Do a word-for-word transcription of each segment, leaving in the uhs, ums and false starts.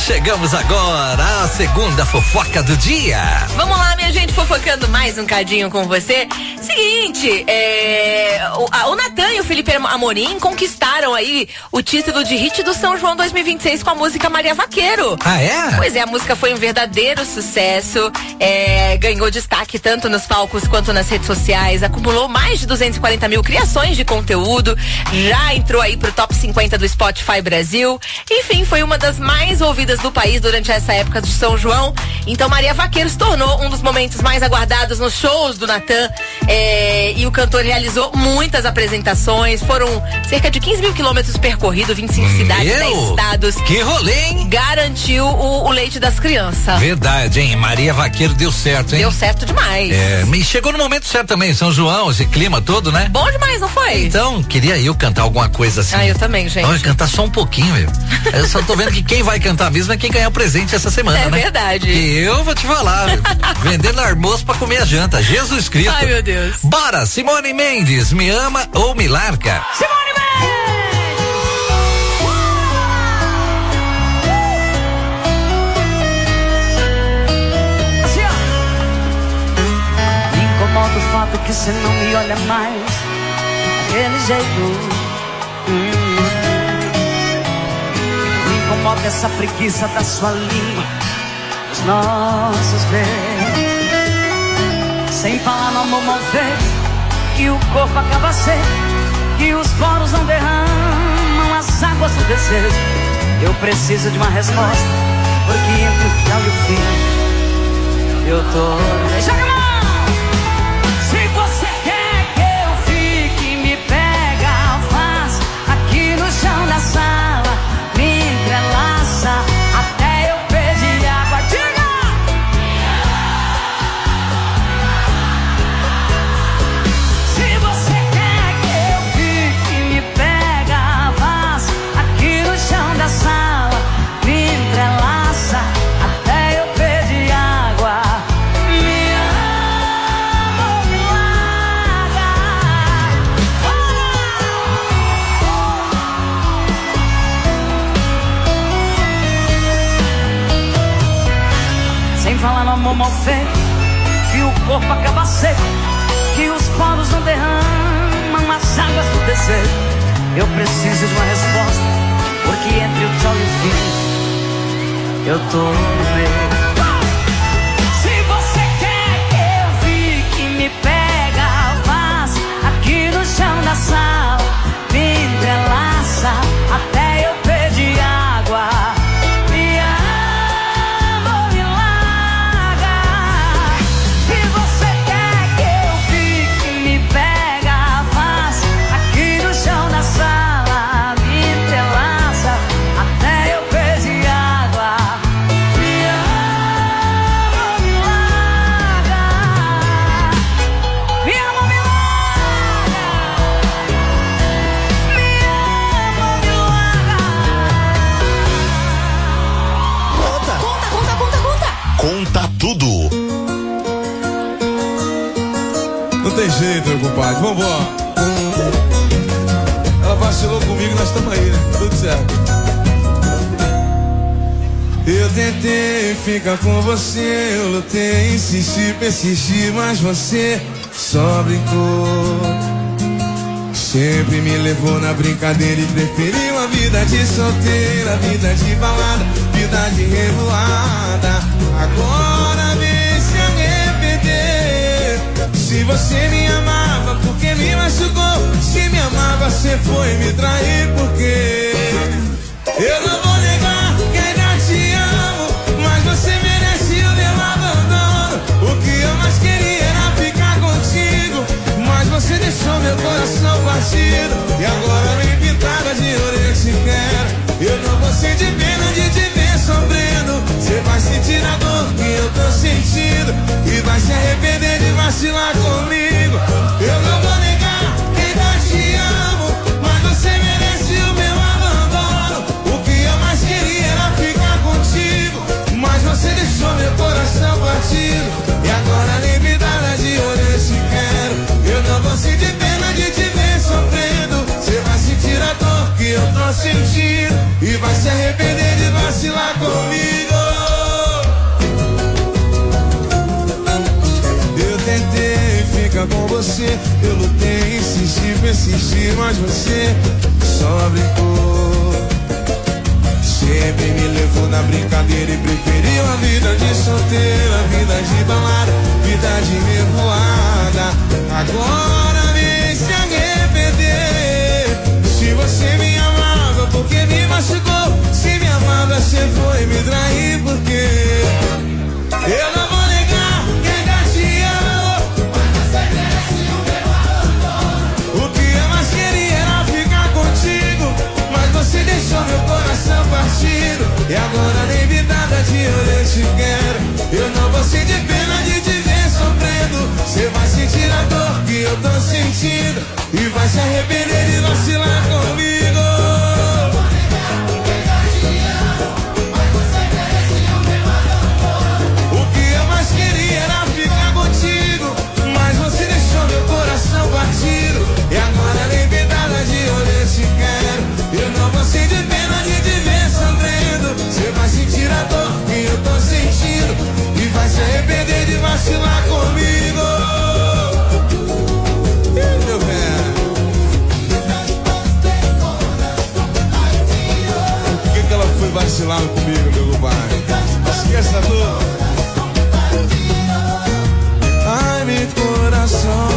Chegamos agora à segunda fofoca do dia. Vamos lá, minha gente, fofocando mais um cadinho com você. Seguinte, é, o, o Natan e o Felipe Amorim conquistaram aí o título de hit do São João dois mil e vinte e seis com a música Maria Vaqueiro. Ah, é? Pois é, a música foi um verdadeiro sucesso, é, ganhou destaque tanto nos palcos quanto nas redes sociais, acumulou mais de duzentos e quarenta mil criações de conteúdo, já entrou aí pro top cinquenta do Spotify Brasil. Enfim, foi uma das mais ouvidas do país durante essa época do São João. Então Maria Vaqueiro se tornou um dos momentos mais aguardados nos shows do Natan, é, e o cantor realizou muitas apresentações, foram cerca de quinze mil quilômetros percorridos, vinte e cinco cidades, dez estados. Que rolê, hein? Garantiu o, o leite das crianças. Verdade, hein? Maria Vaqueiro deu certo, hein? Deu certo demais. É, me chegou no momento certo também, São João, esse clima todo, né? Bom demais, não foi? Então, queria eu cantar alguma coisa assim. Ah, eu também, gente. Não, cantar só um pouquinho, meu. Eu só tô vendo que quem vai cantar mesmo é quem ganhar o presente essa semana, é né? É verdade. Que eu vou te falar, meu. Vendendo almoço pra comer a janta. Jesus Cristo. Ai, meu Deus. Bora, Simone Mendes, me ama ou me larga? Simone Mendes! Assim, ó. Me incomoda o fato que você não me olha mais daquele jeito. Hum. Me incomoda essa preguiça da sua língua, os nossos beijos. Sem falar no amor mal feito, que o corpo acaba seco, que os poros não derramam as águas do desejo. Eu preciso de uma resposta, porque entre o final e o fim eu tô... Joga a mão! Se você quer que eu fique, me pega, faz aqui no chão da sala, me entrelaça até eu pedir água. Diga! Se você quer que eu fique, me pega, faz aqui no chão da sala, me entrelaça até eu pedir água. Me ama, me larga. Sem falar no amor mal feito, que o corpo acaba seco, que os poros não derramam as águas do desejo. Eu preciso de uma resposta, porque entre o tchau e o fim eu tô no meio. Se você quer que eu fique, me pega, faz aqui no chão da sala, me entrelaça até eu pedir água. Me ama, me larga. Se você quer que eu fique, me pega, faz aqui no chão da sala, me entrelaça até eu pedir água. Me ama, me larga. Me ama, me larga. Me ama, me larga. Conta, conta, conta, conta. Conta tudo. Não tem jeito, meu compadre. Vambora. Ela vacilou comigo, nós estamos aí, né? Tudo certo. Eu tentei ficar com você, eu lutei, insisti, persisti, mas você só brincou. Sempre me levou na brincadeira e preferiu a vida de solteira, vida de balada, vida de revoada. Agora vem se arrepender. Se você me amava, porque me machucou? Se me amava, você foi me trair, porque eu não vou negar que ainda te amo, mas você merece o meu abandono. O que eu mais queria era ficar contigo, mas você deixou meu coração partido. E agora vem pintada de orelha se quer. Eu não vou sentir pena de te ver sofrendo. Você vai sentir a dor que eu tô sentindo e vai se arrepender de vacilar comigo. Eu não vou negar que ainda te amo, mas você merece o meu abandono. O que eu mais queria era ficar contigo, mas você deixou meu coração partido. E agora nem me dá de orelha se quero. Eu não vou sentir pena de te ver sofrendo. que eu tô sentindo e vai se arrepender de vacilar comigo. Eu tentei ficar com você, eu lutei, insisti, persisti, mas você só brincou. Sempre me levou na brincadeira e preferiu a vida de solteiro, a vida de balada, vida de revoada. Agora vem se arrepender. Se você me amava, porque me machucou? Se me amava, você foi me trair, porque eu não vou negar que ainda te amo, mas você merece o meu amor. O que eu mais queria era ficar contigo, mas você deixou meu coração partido. E agora nem me nada de eu te quero. Eu não vou sentir pena de te ver sofrendo. Você vai sentir a dor que eu tô sentindo e vai se arrepender de vacilar comigo. O que eu mais queria era ficar contigo, mas você deixou meu coração partido. E agora nem me nada de eu te quero. Eu não vou sentir pena de te ver sofrendo. Você vai sentir a dor que eu tô sentindo e vai se arrepender de vacilar comigo. Ih, meu velho. Por que que ela foi vacilar comigo, meu compadre? Esqueça a dor. Ai, meu coração.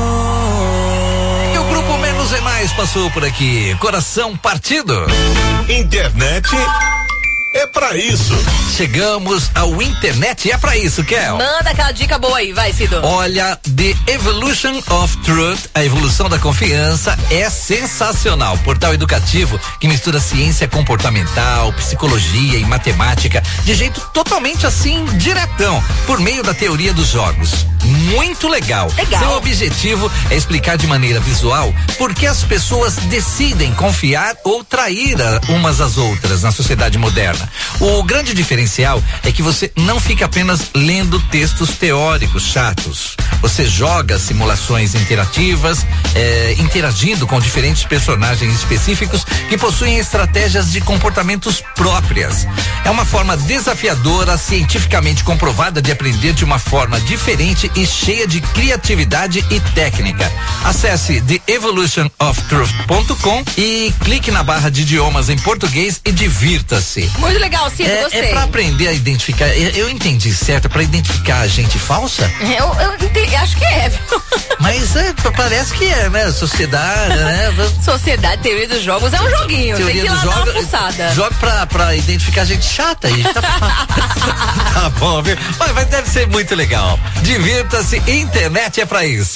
E o grupo Menos é Mais passou por aqui. Coração partido. Internet é pra isso. Chegamos ao Internet é pra isso, Kel. Manda aquela dica boa aí, vai, Cido. Olha, The Evolution of Truth, a evolução da confiança, é sensacional. Portal educativo que mistura ciência comportamental, psicologia e matemática de jeito totalmente assim, diretão, por meio da teoria dos jogos. Muito legal. Legal. Seu objetivo é explicar de maneira visual por que as pessoas decidem confiar ou trair a, umas às outras na sociedade moderna. O grande diferencial é que você não fica apenas lendo textos teóricos chatos. Você joga simulações interativas, eh, interagindo com diferentes personagens específicos que possuem estratégias de comportamentos próprias. É uma forma desafiadora, cientificamente comprovada de aprender de uma forma diferente e cheia de criatividade e técnica. Acesse the evolution of truth ponto com e clique na barra de idiomas em português e divirta-se. Muito legal, Cido, É, gostei. é pra aprender a identificar. Eu, eu entendi certo, é pra identificar a gente falsa? Eu, eu entendi, acho que é, viu? Mas é, parece que é, né? Sociedade, né? Sociedade, teoria dos jogos é um joguinho. Teoria tem que ir dos lá dar uma jogos. fuçada. Joga pra, pra identificar gente chata aí. Tá, tá bom, viu? Mas, mas deve ser muito legal. Divirta-se, internet é pra isso.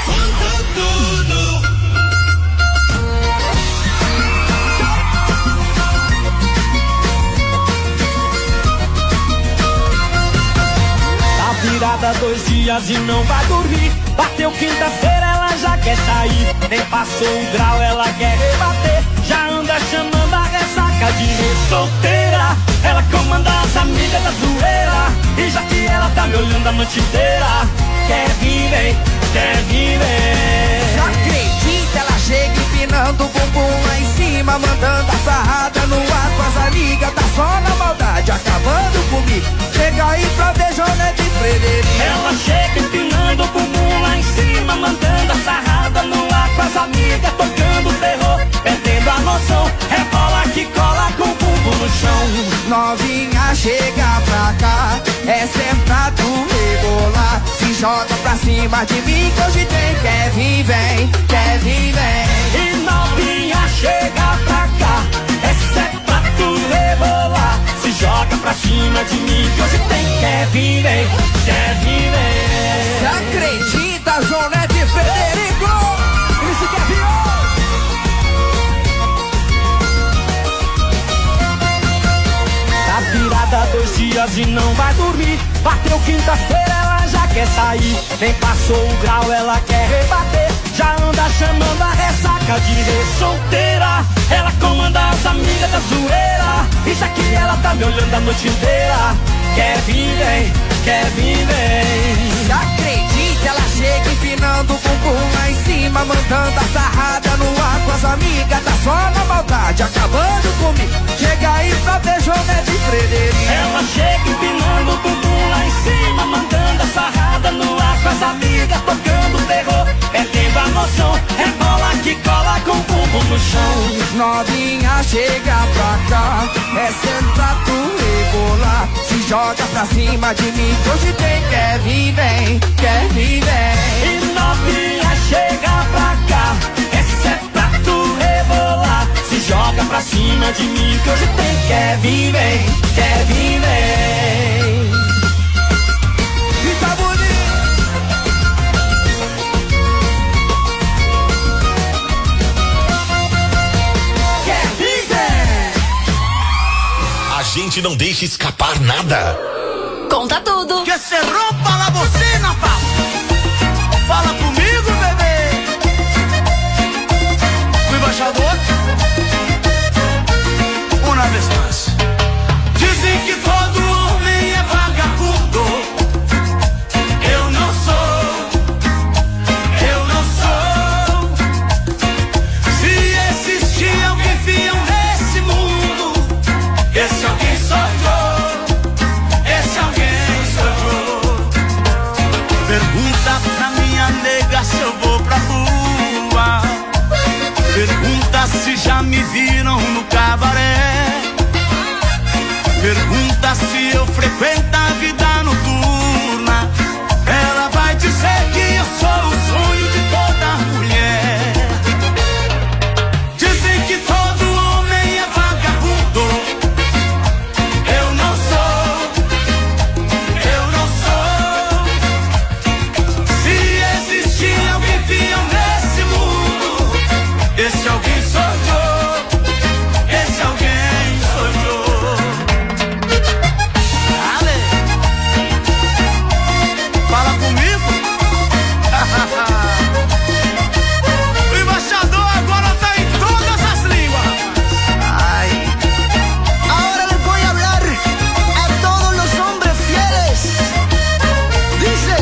Virada dois dias e não vai dormir. Bateu quinta-feira, ela já quer sair. Nem passou o grau, ela quer rebater. Já anda chamando a ressaca de solteira. Ela comanda as amigas da zoeira. E já que ela tá me olhando a noite inteira, quer vir, vem, quer vir, vem. Já acredita, ela chega empinando o bumbum lá em cima, mandando a sarrada no ar com as amigas. Tá só na maldade, acabando comigo. Chega aí pra ver Jonete Frederico. Ela chega empinando o bumbum lá em cima, mandando a sarrada no ar com as amigas, tocando terror, perdendo a noção. Rebola que cola com o bumbum no chão. Novinha, chega pra cá, essa é pra tu rebolar. Se joga pra cima de mim que hoje tem. Quer vir, vem, quer vir, vem. E novinha, chega pra cá, essa é pra tu rebolar. Se joga pra cima de mim que hoje tem. Quer vir, vem, quer vir, vem. Você acredita, Jonete Frederico? Isso quer vir. Tá virada dois dias e não vai dormir. Bateu quinta-feira, ela já quer sair. Nem passou o grau, ela quer rebater. Já anda chamando a ressaca de rei solteira. Ela comanda as amigas da zoeira. E já que ela tá me olhando a noite inteira, quer vir, vem, quer vir, vem. Já acredita, ela chega empinando o bumbum lá em cima, mandando a sarrada no ar com as amigas. Tá só na maldade, amiga tocando terror, perdendo a noção, rebola que cola com o bumbum no chão. Novinha chega pra cá, é sentar tu rebolar, se joga pra cima de mim, que hoje tem quer vir vem, quer vir vem. E novinha chega pra cá, essa é pra tu rebolar, se joga pra cima de mim, que hoje tem quer vir vem, quer vir vem. E tá bonito. Quer vir vem. A gente não deixa escapar nada. Conta tudo. Que se rompa la bocina, papo. Fala comigo, bebê. O embaixador. Uma vez mais. Dizem que todo homem é vagabundo. Eu não sou. Eu não sou. Se existir alguém fiel nesse mundo, esse alguém sou eu. Esse alguém sou eu. Pergunta pra minha nega se eu vou pra rua. Pergunta se já me viram no cabaré. Pergunta se eu frequento a vida noturna. Ela vai dizer que eu sou o sonho de toda mulher. Dizem que todo homem é vagabundo. Eu não sou. Eu não sou. Se existir alguém fiel nesse mundo, esse alguém sou eu. Esse alguém sou eu. Dale. Fala comigo. O embaixador agora tá em todas as línguas. Ai. Ahora les voy a hablar a todos los hombres fieles. Dice,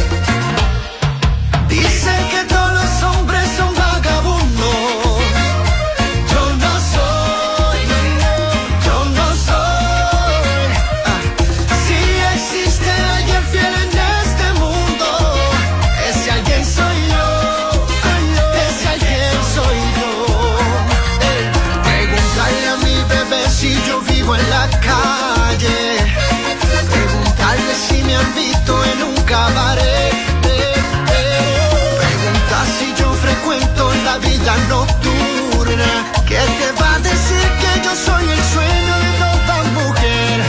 Dicen que todos los hombres son vagabundos. Yo no soy, yo no soy. Ah, si existe alguien fiel en este mundo, ese alguien soy yo. Ese alguien soy yo. Eh, Preguntarle a mi bebé si yo vivo en la calle. Preguntarle si me han visto en un cabaret. Eh, eh. Pregunta si yo frecuento la vida nocturna. ¿Qué te va a decir que yo soy el sueño de toda mujer?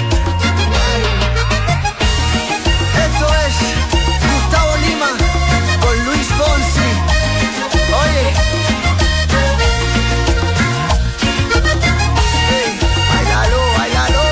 Esto es Gustavo Lima con Luis Fonsi. Oye. Hey, bailalo, bailalo.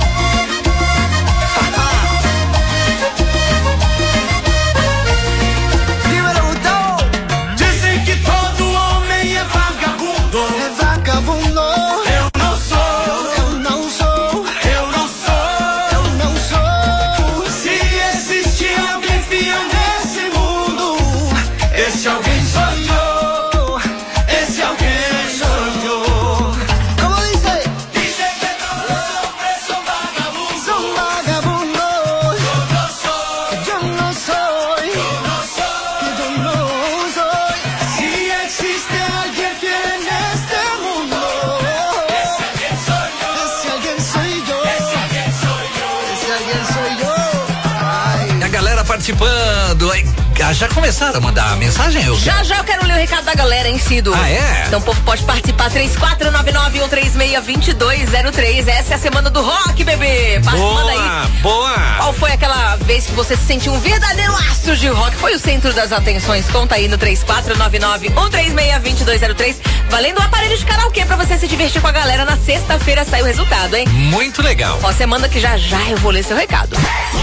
Dímelo, Gustavo. Dicen que todo homem é vagabundo. É vagabundo. Eu não sou. Eu não sou. Eu não sou. Eu não sou. Se existir alguém fiel nesse mundo, esse alguém sou eu. Esse alguém sou eu. Como dice? Dicen que todos los hombres son vagabundos. Son vagabundos. Yo no soy. Yo no soy. Yo no soy. Yo no soy. Si existe alguien fiel en este mundo, ese alguien soy yo. Ese alguien soy yo. Ese alguien soy yo. Ese alguien soy yo. Ay. A galera participando. Ai, ah, já começaram a mandar mensagem? Eu Já, já eu quero ler o recado da galera, hein, Cido? Ah, é? Então o povo pode participar, três quatro nove nove um três seis dois dois zero três. Essa é a semana do rock, bebê. Passa, manda aí. Boa, boa. Qual foi aquela vez que você se sentiu um verdadeiro astro de rock? Foi o centro das atenções? Conta aí no três quatro nove nove um três seis dois dois zero três. Valendo um aparelho de karaokê pra você se divertir com a galera. Na sexta-feira sai o resultado, hein? Muito legal. Ó, você manda que já já eu vou ler seu recado.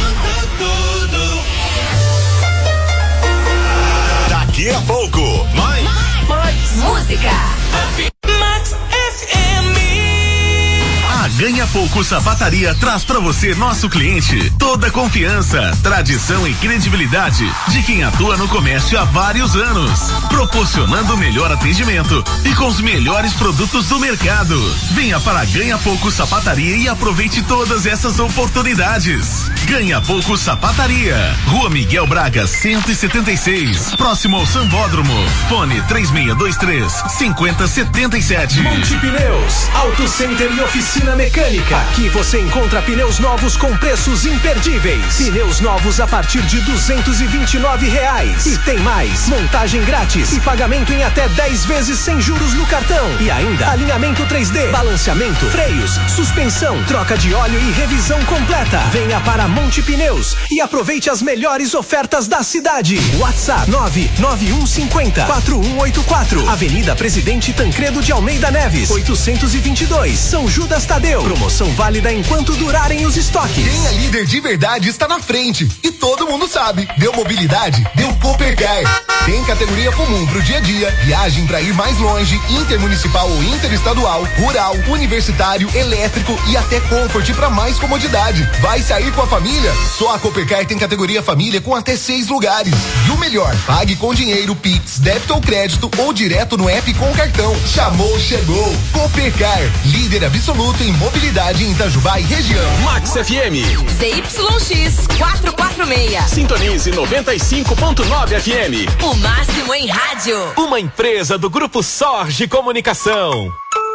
Daqui a pouco, mais. Música. Max F M. A Ganha Pouco Sapataria traz pra você, nosso cliente, toda a confiança, tradição e credibilidade de quem atua no comércio há vários anos, proporcionando o melhor atendimento e com os melhores produtos do mercado. Venha para Ganha Pouco Sapataria e aproveite todas essas oportunidades. Ganha Pouco Sapataria, Rua Miguel Braga, cento e setenta e seis, próximo ao Sambódromo. Fone três seis dois três, cinco zero sete sete. Monte Pneus, Auto Center e oficina mecânica. Aqui você encontra pneus novos com preços imperdíveis. Pneus novos a partir de duzentos e vinte e nove reais. E tem mais, montagem grátis e pagamento em até dez vezes sem juros no cartão. E ainda alinhamento três D, balanceamento, freios, suspensão, troca de óleo e revisão completa. Venha para Monte Pneus e aproveite as melhores ofertas da cidade. WhatsApp nove nove um cinco zero, quatro um oito quatro. Avenida Presidente Tancredo de Almeida Neves, oitocentos e vinte e dois, São Judas Tadeu. Promoção válida enquanto durarem os estoques. Quem é líder de verdade está na frente e todo mundo sabe. Deu mobilidade, deu Coopercar. Tem categoria comum pro dia a dia, viagem para ir mais longe, intermunicipal ou interestadual, rural, universitário, elétrico e até Comfort para mais comodidade. Vai sair com a família? Só a Coopercar tem categoria família com até seis lugares. E o melhor, pague com dinheiro, Pix, débito ou crédito ou direto no app com cartão. Chamou, chegou. Coopercar, líder absoluto em mobilidade em Itajubá e região. Max F M. Z Y X quatrocentos e quarenta e seis. Sintonize noventa e cinco ponto nove F M. O máximo em rádio. Uma empresa do Grupo Sorge Comunicação.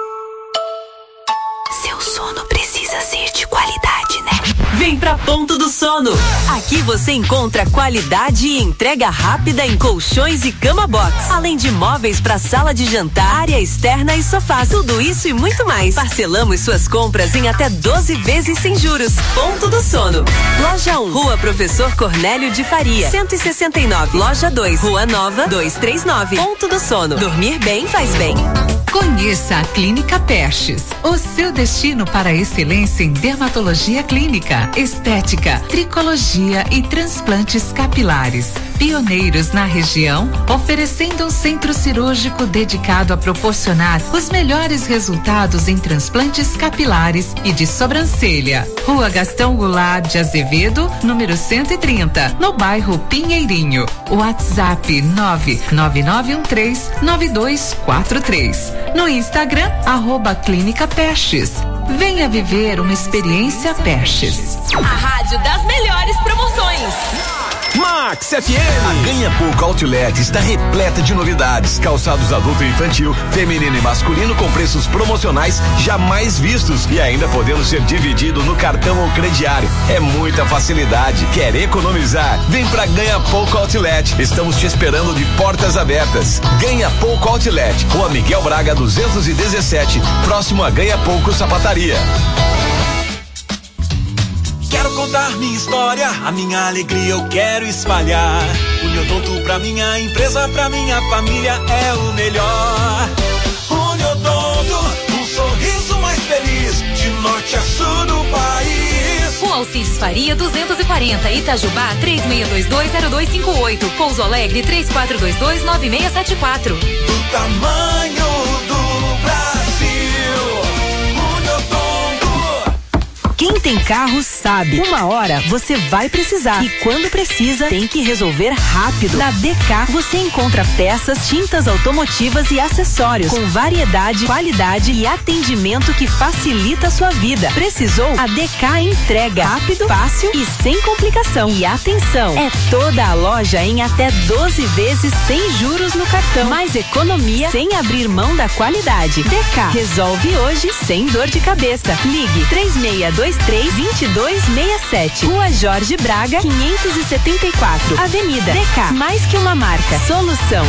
Seu sono precisa ser de qualidade, né? Vem pra Ponto do Sono. Aqui você encontra qualidade e entrega rápida em colchões e cama box, além de móveis para sala de jantar, área externa e sofás. Tudo isso e muito mais. Parcelamos suas compras em até doze vezes sem juros. Ponto do Sono. Loja um, Rua Professor Cornélio de Faria, cento e sessenta e nove. Loja dois, Rua Nova, duzentos e trinta e nove. Ponto do Sono. Dormir bem faz bem. Conheça a Clínica Perches, o seu destino para a excelência em dermatologia clínica, estética, tricologia e transplantes capilares. Pioneiros na região, oferecendo um centro cirúrgico dedicado a proporcionar os melhores resultados em transplantes capilares e de sobrancelha. Rua Gastão Goulart de Azevedo, número cento e trinta, no bairro Pinheirinho. WhatsApp nove nove nove um três nove dois quatro três. No Instagram, arroba Clínica Perches. Venha viver uma experiência Perches. A rádio das melhores promoções. Max F M. A Ganha Pouco Outlet está repleta de novidades. Calçados adulto e infantil, feminino e masculino com preços promocionais jamais vistos e ainda podendo ser dividido no cartão ou crediário. É muita facilidade. Quer economizar? Vem pra Ganha Pouco Outlet. Estamos te esperando de portas abertas. Ganha Pouco Outlet, Rua Miguel Braga duzentos e dezessete, próximo a Ganha Pouco Sapataria. Quero contar minha história, a minha alegria eu quero espalhar. Uniodonto pra minha empresa, pra minha família é o melhor. Uniodonto, um sorriso mais feliz, de norte a sul do país. Rua Alcides Faria duzentos e quarenta, Itajubá três seis dois dois zero dois cinco oito, Pouso Alegre três quatro dois dois nove seis sete quatro. Do tamanho do Brasil, Uniodonto. Quem tem carro sabe, uma hora você vai precisar e quando precisa tem que resolver rápido. Na D K você encontra peças, tintas automotivas e acessórios com variedade, qualidade e atendimento que facilita a sua vida. Precisou? A D K entrega rápido, fácil e sem complicação. E atenção, é toda a loja em até doze vezes sem juros no cartão. Mais economia sem abrir mão da qualidade. D K resolve hoje sem dor de cabeça. Ligue três seis dois três, dois dois seis sete. Rua Jorge Braga, quinhentos e setenta e quatro. Avenida D K. Mais que uma marca. Solução.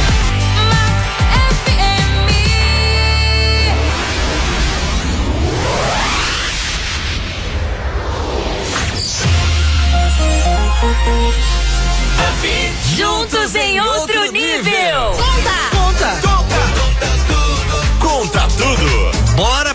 Juntos em outro nível. Conta! Conta! Conta! Conta tudo! Conta tudo! Bora pra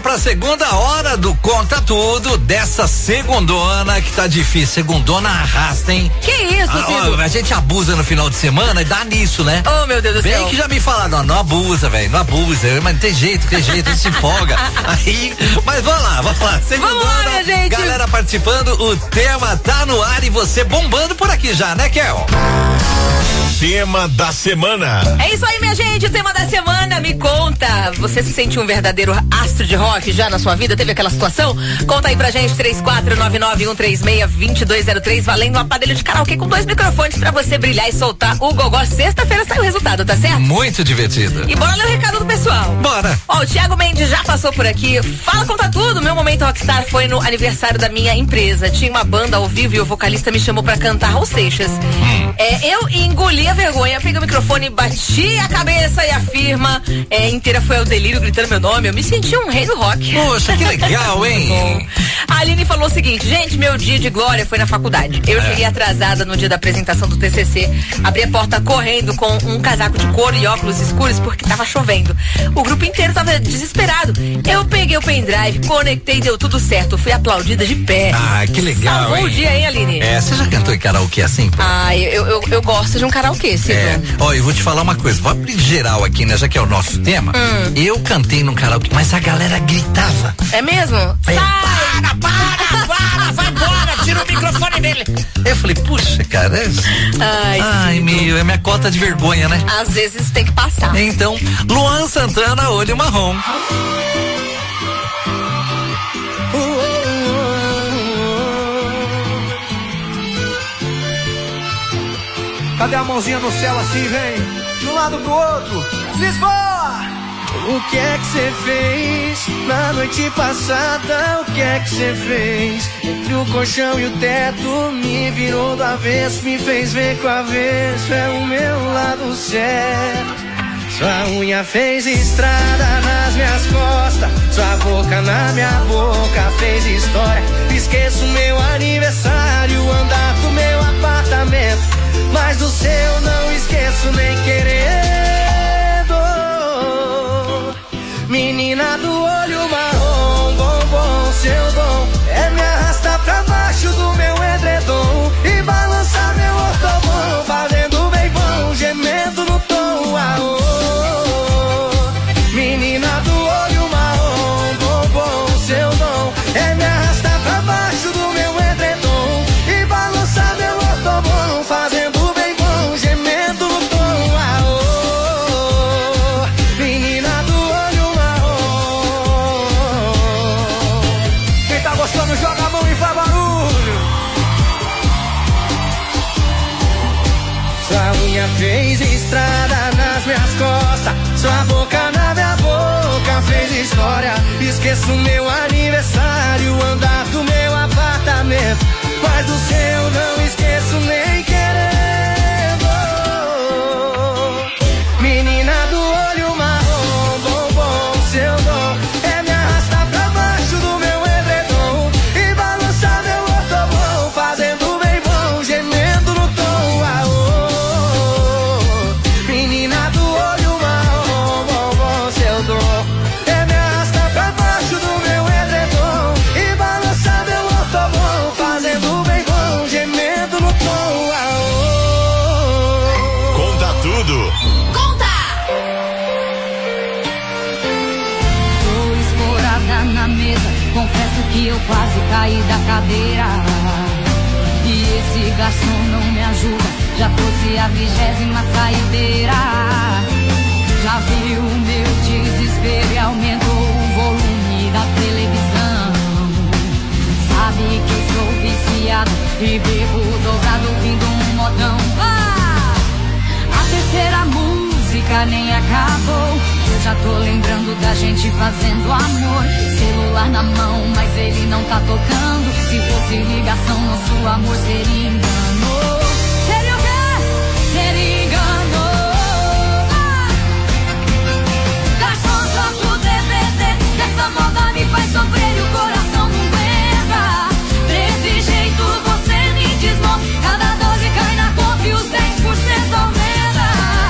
pra segunda hora do Conta Tudo dessa segundona que tá difícil. Segundona arrasta, hein? Que isso, ah, Cido? ó, a gente abusa no final de semana e dá nisso, né? Oh, meu Deus do Bem céu. que já me falaram, não, não abusa, velho, não abusa. Mas não tem jeito, tem jeito, a gente se empolga. Aí, mas vamos lá, vamos lá. Segundona, vamos lá, minha gente. Galera participando, o tema tá no ar e você bombando por aqui já, né, Kel? Tema da semana. É isso aí, minha gente, o tema da semana, me conta, você se sente um verdadeiro astro de rock já na sua vida? Teve aquela situação? Conta aí pra gente, três quatro nove nove um três seis, dois dois zero três, valendo um aparelho de karaokê com dois microfones pra você brilhar e soltar o gogó. Sexta-feira sai o resultado, tá certo? Muito divertido. E bora ler o recado do pessoal. Bora. Ó, o Thiago Mendes já passou por aqui. Fala, conta tudo. Meu momento rockstar foi no aniversário da minha empresa. Tinha uma banda ao vivo e o vocalista me chamou pra cantar Raul Seixas. Hum. É, eu engoli a vergonha, peguei o microfone, bati a cabeça e a firma é, inteira foi ao delírio gritando meu nome. Eu me senti um rei do rock. Poxa, que legal, hein? A Aline falou o seguinte, gente, meu dia de glória foi na faculdade. Eu é. cheguei atrasada no dia da apresentação do T C C, abri a porta correndo com um casaco de couro e óculos escuros porque tava chovendo. O grupo inteiro tava desesperado. Eu peguei o pendrive, conectei, deu tudo certo. Fui aplaudida de pé. Ah, que legal, Salvou hein? o dia, hein, Aline? É, você já cantou em karaokê assim? Pô? Ah, eu, eu, eu gosto de um karaokê, Cido. É, ó, eu vou te falar uma coisa, vou abrir geral aqui, né, já que é o nosso tema. Hum. Eu cantei num karaokê, mas a galera gritava. É mesmo? É. Sai! Para, para, para, vai embora, tira o microfone dele. Eu falei, puxa, cara, é... Ai, Ai meu, é minha cota de vergonha, né? Às vezes tem que passar. Então, Luan Santana, Olho Marrom. Cadê a mãozinha no céu assim, vem? De um lado pro outro. Lisboa! O que é que você fez na noite passada? O que é que você fez? Entre o colchão e o teto, me virou do avesso, me fez ver que o avesso é o meu lado certo. Sua unha fez estrada nas minhas costas, sua boca na minha boca fez história. Esqueço meu aniversário, o andar do meu apartamento, mas do seu não esqueço nem querendo. Menina do olho marrom, bombom, seu dom é me arrastar pra baixo do meu edredom e balançar meu ortobom, fazendo bem bom, gemendo no tom. Aô. Menina do olho marrom, bombom, seu dom é me arrastar pra baixo do meu edredom e balançar meu ortobom, fazendo bem bom, gemendo no tom. Aô. Menina do olho marrom, quem tá gostando joga a mão e faz barulho. Sua unha fez estrada nas minhas costas, sua boca na minha boca fez história. Esqueço meu aniversário, o andar do meu apartamento, mas do seu não esqueço nem querendo. Menina do olho marrom, bombom, seu dom é me arrastar pra baixo do meu edredom e balançar meu ortobom, fazendo bem bom, gemendo no tom. Aô. Menina do olho marrom, bombom, seu dom é me arrastar pra baixo do meu edredom e balançar meu ortobom, fazendo bem bom, gemendo no tom. Aô. Conta tudo. Tô escorada na mesa, confesso que eu quase caí da cadeira. E esse garçom não me ajuda, já trouxe a vigésima saideira. Já viu o meu desespero e aumentou o volume da televisão. Sabe que eu sou viciada e bebo dobrado ouvindo um modão. Ah! A terceira música nem acabou, eu já tô lembrando da gente fazendo amor. Celular na mão, mas ele não tá tocando. Se fosse ligação, nosso amor seria engano. Seria o quê? Seria engano. Ah! Garçom, troca o D V D, essa moda me faz sofrer e o coração não aguenta. Desse jeito você me desmonta, cada dose cai na conta e os dez por cento aumenta.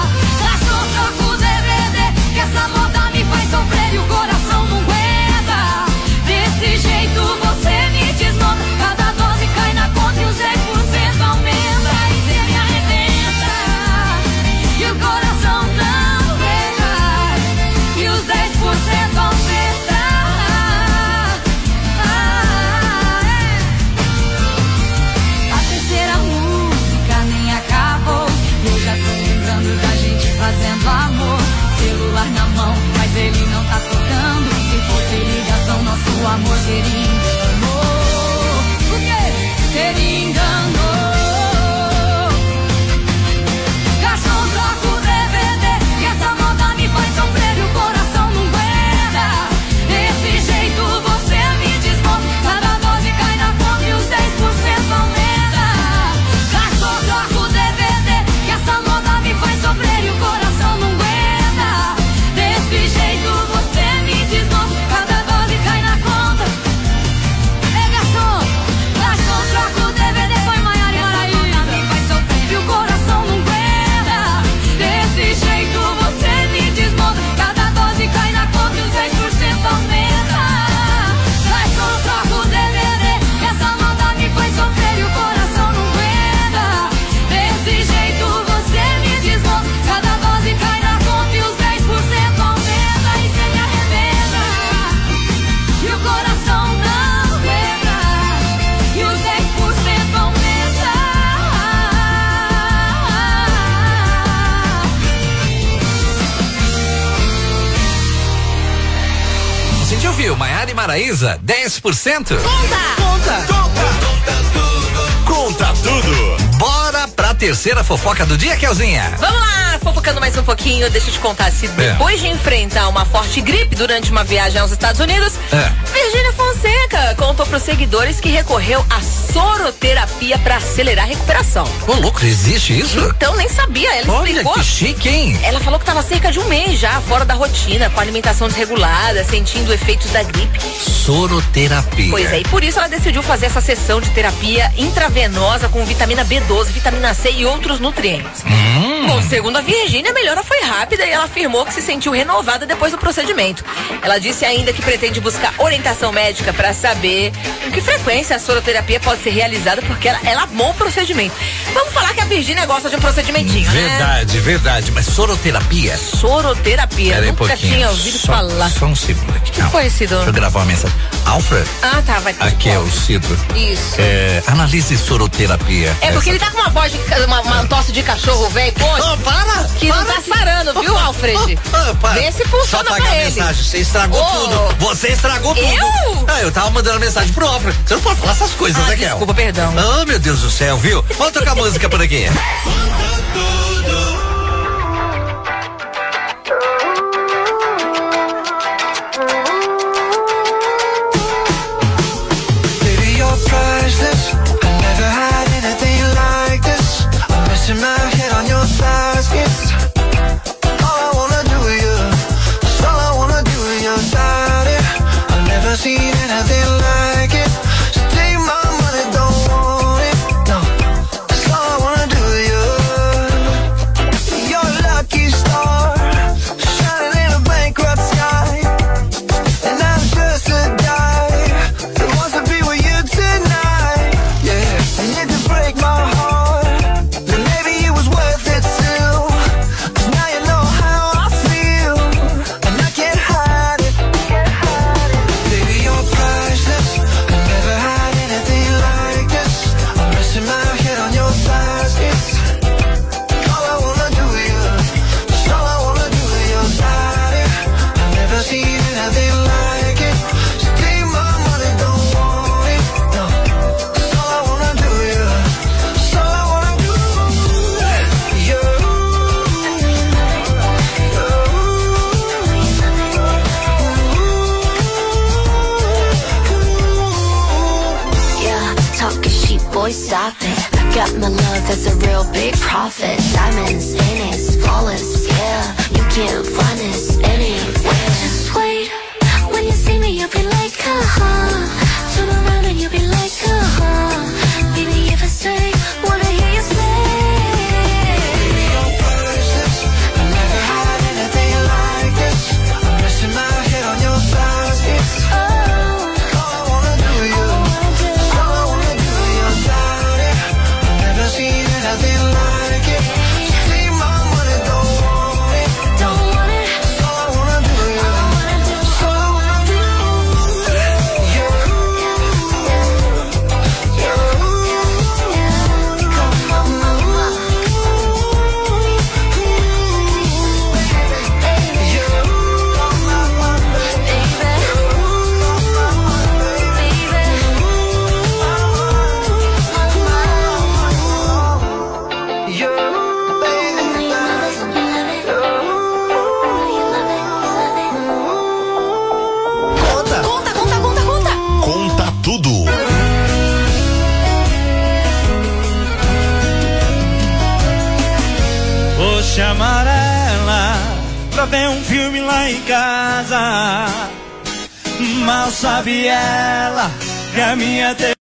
Garçom, troca o D V D, que essa moda me faz sofrer e o coração não aguenta. a gente ouviu, Maiara e Maraísa, dez por cento. Conta! Conta! Conta! Conta tudo! Conta tudo! Bora pra terceira fofoca do dia, Kelzinha. Vamos lá, fofocando mais um pouquinho, deixa eu te contar, se depois é. de enfrentar uma forte gripe durante uma viagem aos Estados Unidos, é. Virgínia Fonseca contou pros seguidores que recorreu à soroterapia pra acelerar a recuperação. Ô, louco, existe isso? Então, nem sabia, ela Olha, explicou. Que chique, hein? Ela falou que tava cerca de um mês já, fora da rotina, com alimentação desregulada, sentindo efeitos da gripe. Soroterapia. Pois é, e por isso ela decidiu fazer essa sessão de terapia intravenosa com vitamina B doze, vitamina C e outros nutrientes. Hum. Bom, segundo a Virgínia, a melhora foi rápida e ela afirmou que se sentiu renovada depois do procedimento. Ela disse ainda que pretende buscar orientação médica para saber com que frequência a soroterapia pode ser realizada, porque ela, ela amou o procedimento. Vamos falar que a Virgínia gosta de um procedimentinho, verdade, né? Verdade, mas soroterapia? Soroterapia, Pera nunca um tinha ouvido só, falar. Só um segundo aqui. O que foi, Cido? Deixa eu gravar uma mensagem. Alfred? Ah, tá, vai ter. Aqui é o Cido. Isso. É, analise soroterapia. É porque essa. ele tá com uma voz de uma, uma tosse de cachorro, velho. Pô, oh, para! Que para não tá que... sarando, viu, Alfred? Oh, oh, Vê se funciona Só pra a ele. Mensagem. Você estragou oh. tudo. Você estragou tudo. Eu? Ah, eu tava mandando mensagem pro Alfred. Você não pode falar essas coisas, ah, né, Kel? Desculpa, perdão. Oh, meu Deus do céu, viu? Vamos tocar música por aqui. Stop it. I got my love that's a real big profit. Diamonds in it, flawless, yeah. You can't find this anywhere. Just wait, when you see me, you'll be like, uh-huh. Turn around and you'll be like, uh-huh. Baby, if I say, wanna hear you say. Baby, you're precious. I never had anything like this. I'm resting my head on your thighs, it's oh. All I wanna do is you. All I wanna do is your body. I've never seen anything like it. Take my money, don't want it. Don't want it. All I wanna do is you. All I wanna do is you. You. Come on, mama. Conta, conta, conta, conta, conta. Conta tudo. Vou chamar ela pra ver um filme lá em casa. Mal sabe ela que a minha te...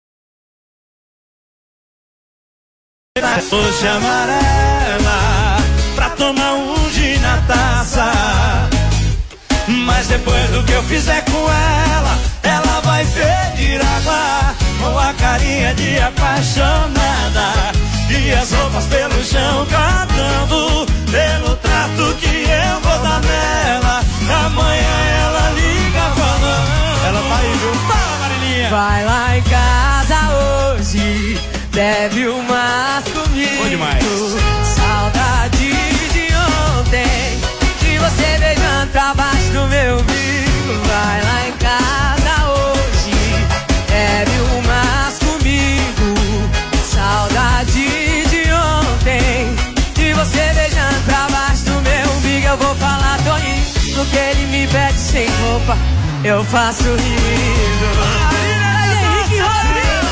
Vou chamar ela pra tomar um gin na taça. Mas depois do que eu fizer com ela, ela vai pedir água com a carinha de apaixonada e as roupas pelo chão cantando pelo trato que eu vou dar nela. Amanhã ela liga falando. Ela tá aí, viu? Fala, Marilinha. Vai lá em casa hoje, bebe umas comigo. Bom demais. Saudade de ontem, de você beijando pra baixo do meu umbigo. Vai lá em casa roupa, eu faço rindo. Henrique Rodrigues!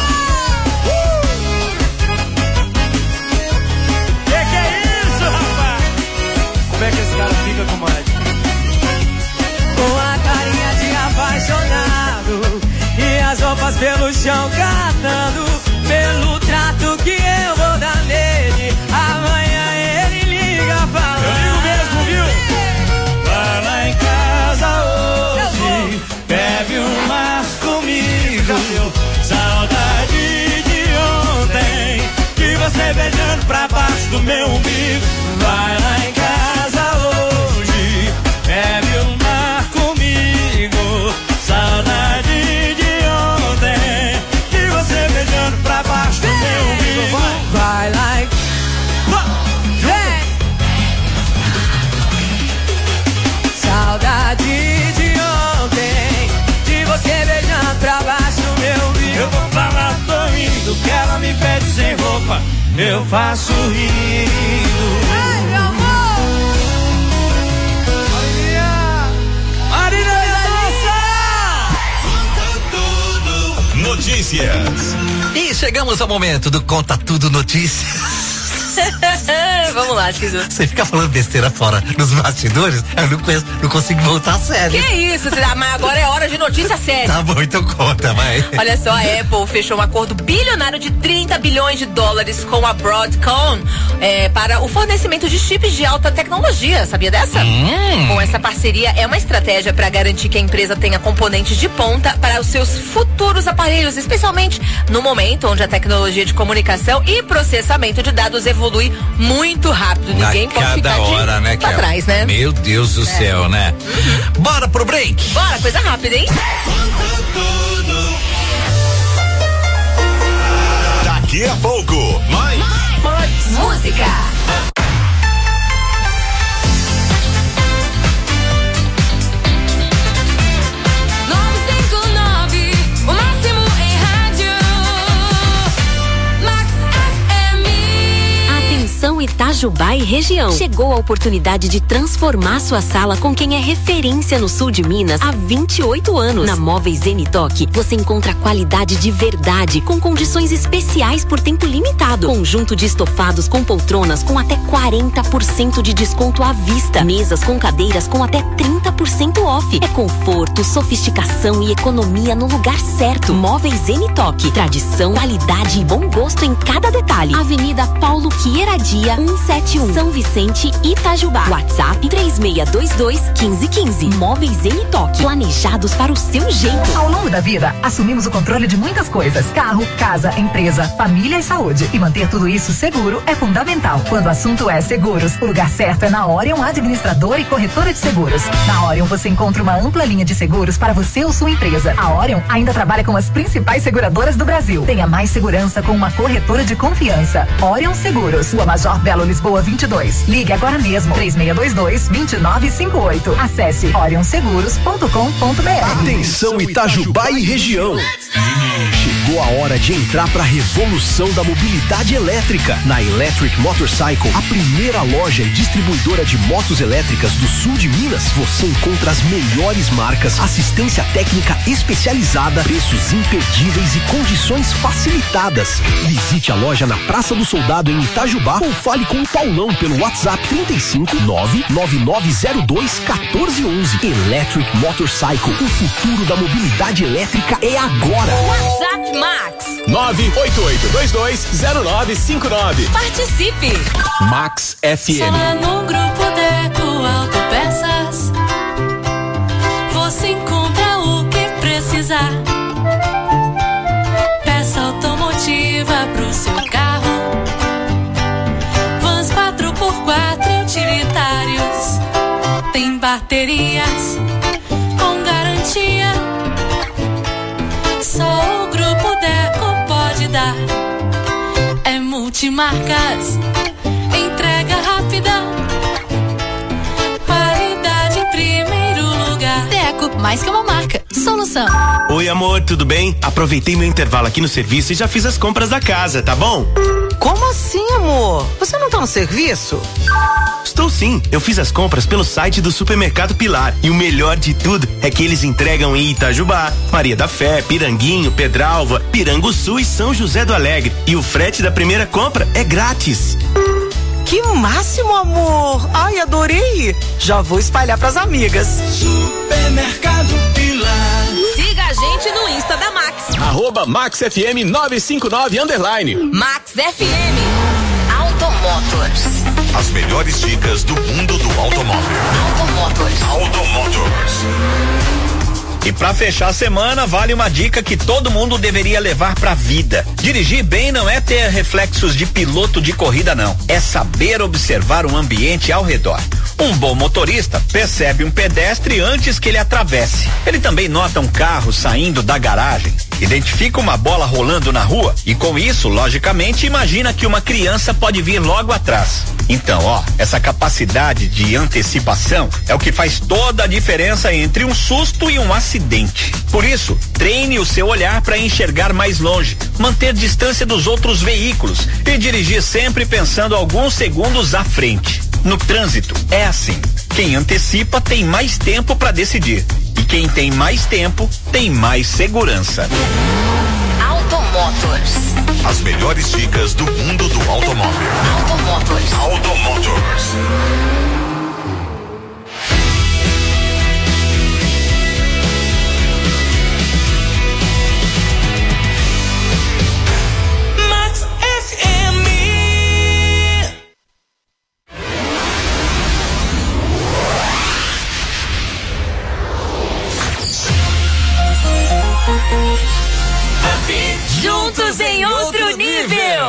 Que que é isso, rapaz? Como é que esse cara fica, comadre? Com a carinha de apaixonado e as roupas pelo chão catando, pelo trato que eu vou dar nele. Amanhã ele liga falando. Eu ligo mesmo, viu? Vai lá em casa hoje, bebe umas comigo. Saudade de ontem, que você beijando pra baixo do meu umbigo. Vai lá em casa hoje, bebe uma comigo. Saudade de ontem, que você beijando pra baixo do meu umbigo. Vai lá em... Saudade de ontem, de você beijando pra baixo do meu umbigo. Eu vou falar, tô indo, que ela me pede sem roupa, eu faço rindo. Ai, meu amor! Notícias. E chegamos ao momento do Conta Tudo Notícias. Vamos lá, Cido. Você fica falando besteira fora nos bastidores, eu não, conheço, não consigo voltar a sério. Que isso, Cido? Mas agora é hora de notícia séria. Tá bom, então conta, vai. Olha só, a Apple fechou um acordo bilionário de trinta bilhões de dólares com a Broadcom é, para o fornecimento de chips de alta tecnologia. Sabia dessa? Hum. Com essa parceria, é uma estratégia para garantir que a empresa tenha componentes de ponta para os seus futuros aparelhos, especialmente no momento onde a tecnologia de comunicação e processamento de dados evolui muito rápido. Ninguém Na pode cada ficar hora, de né, pra Kel? trás, né? Meu Deus do É. céu, né? Uhum. Bora pro break. Bora, coisa rápida, hein? Daqui a pouco, mais, mais música. Itajubá e região. Chegou a oportunidade de transformar sua sala com quem é referência no sul de Minas há vinte e oito anos. Na Móveis Zenitoque, você encontra qualidade de verdade, com condições especiais por tempo limitado. Conjunto de estofados com poltronas com até quarenta por cento de desconto à vista. Mesas com cadeiras com até trinta por cento off. É conforto, sofisticação e economia no lugar certo. Móveis Zenitoque. Tradição, qualidade e bom gosto em cada detalhe. Avenida Paulo Queiradia, cento e setenta e um, São Vicente, Itajubá. WhatsApp três seis dois dois, um cinco um cinco. Móveis Zenitoque, planejados para o seu jeito. Ao longo da vida, assumimos o controle de muitas coisas: carro, casa, empresa, família e saúde. E manter tudo isso seguro é fundamental. Quando o assunto é seguros, o lugar certo é na Orion Administradora e Corretora de Seguros. Na Orion você encontra uma ampla linha de seguros para você ou sua empresa. A Orion ainda trabalha com as principais seguradoras do Brasil. Tenha mais segurança com uma corretora de confiança. Orion Seguros, Rua Major Belo Lisboa vinte e dois. Ligue agora mesmo, três seis dois dois, dois nove cinco oito. Acesse orion seguros ponto com ponto b r. Atenção Itajubá e região. Chegou a hora de entrar para a revolução da mobilidade elétrica. Na Electric Motorcycle, a primeira loja e distribuidora de motos elétricas do sul de Minas, você encontra as melhores marcas, assistência técnica especializada, preços imperdíveis e condições facilitadas. Visite a loja na Praça do Soldado em Itajubá ou fale com o Paulão pelo WhatsApp trinta e cinco, nove nove nove zero dois, um quatro um um. Electric Motorcycle, o futuro da mobilidade elétrica é agora. WhatsApp Max nove oito oito dois dois zero nove cinco nove. Participe. Max F M. Só no grupo Deco Autopeças você encontra o que precisar. Peça automotiva pro seu carro, vans quatro por quatro utilitários, tem baterias com garantia. Só o grupo Deco pode dar. É multimarcas, entrega rápida, qualidade em primeiro lugar. Deco, mais que uma marca, solução. Oi amor, tudo bem? Aproveitei meu intervalo aqui no serviço e já fiz as compras da casa, tá bom? Como assim, amor? Você não tá no serviço? Estou sim, eu fiz as compras pelo site do Supermercado Pilar e o melhor de tudo é que eles entregam em Itajubá, Maria da Fé, Piranguinho, Pedralva, Piranguçu e São José do Alegre. E o frete da primeira compra é grátis. Que máximo, amor! Ai, adorei! Já vou espalhar pras amigas. Supermercado Pilar. Siga a gente no Insta da Max. Arroba Max F M nove cinco nove underline. Max F M Automotors. As melhores dicas do mundo do automóvel. Automotors. Automotors. E pra fechar a semana, vale uma dica que todo mundo deveria levar pra vida. Dirigir bem não é ter reflexos de piloto de corrida, não. É saber observar o ambiente ao redor. Um bom motorista percebe um pedestre antes que ele atravesse. Ele também nota um carro saindo da garagem, identifica uma bola rolando na rua e com isso, logicamente, imagina que uma criança pode vir logo atrás. Então, ó, essa capacidade de antecipação é o que faz toda a diferença entre um susto e um acidente. Por isso, treine o seu olhar para enxergar mais longe, manter distância dos outros veículos e dirigir sempre pensando alguns segundos à frente. No trânsito, é assim. Quem antecipa tem mais tempo para decidir. E quem tem mais tempo, tem mais segurança. Automotors. As melhores dicas do mundo do automóvel. Automotors. Automotors. Juntos em outro nível.